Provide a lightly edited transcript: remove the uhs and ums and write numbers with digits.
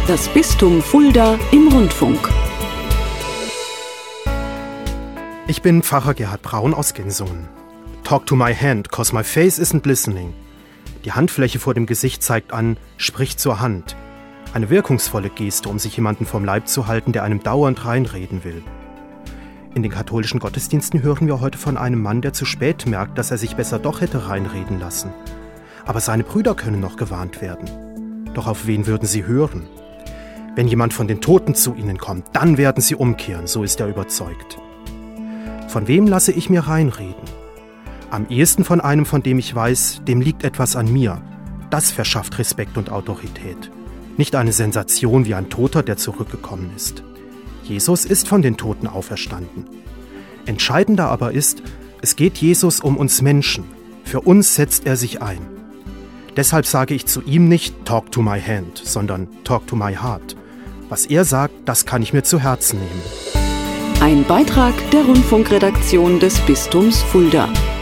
Das Bistum Fulda im Rundfunk. Ich bin Pfarrer Gerhard Braun aus Gensungen. Talk to my hand, 'cause my face isn't listening. Die Handfläche vor dem Gesicht zeigt an, sprich zur Hand. Eine wirkungsvolle Geste, um sich jemanden vom Leib zu halten, der einem dauernd reinreden will. In den katholischen Gottesdiensten hören wir heute von einem Mann, der zu spät merkt, dass er sich besser doch hätte reinreden lassen. Aber seine Brüder können noch gewarnt werden. Doch auf wen würden sie hören? Wenn jemand von den Toten zu ihnen kommt, dann werden sie umkehren, so ist er überzeugt. Von wem lasse ich mir reinreden? Am ehesten von einem, von dem ich weiß, dem liegt etwas an mir. Das verschafft Respekt und Autorität. Nicht eine Sensation wie ein Toter, der zurückgekommen ist. Jesus ist von den Toten auferstanden. Entscheidender aber ist, es geht Jesus um uns Menschen. Für uns setzt er sich ein. Deshalb sage ich zu ihm nicht Talk to my hand, sondern Talk to my heart. Was er sagt, das kann ich mir zu Herzen nehmen. Ein Beitrag der Rundfunkredaktion des Bistums Fulda.